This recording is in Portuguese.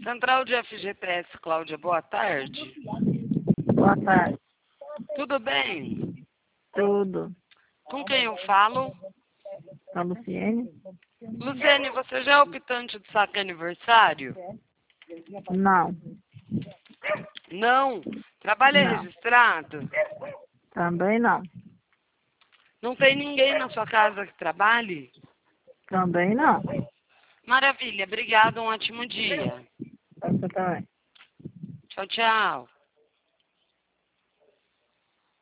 Central de FGTS, Cláudia, boa tarde. Boa tarde. Tudo bem? Tudo. Com quem eu falo? A Luciene? Luciene, você já é optante de saque aniversário? Não. Não? Trabalho é Não. registrado? Também não. Não tem ninguém na sua casa que trabalhe? Também não. Maravilha, obrigada, um ótimo dia. Você também. Tchau, tchau.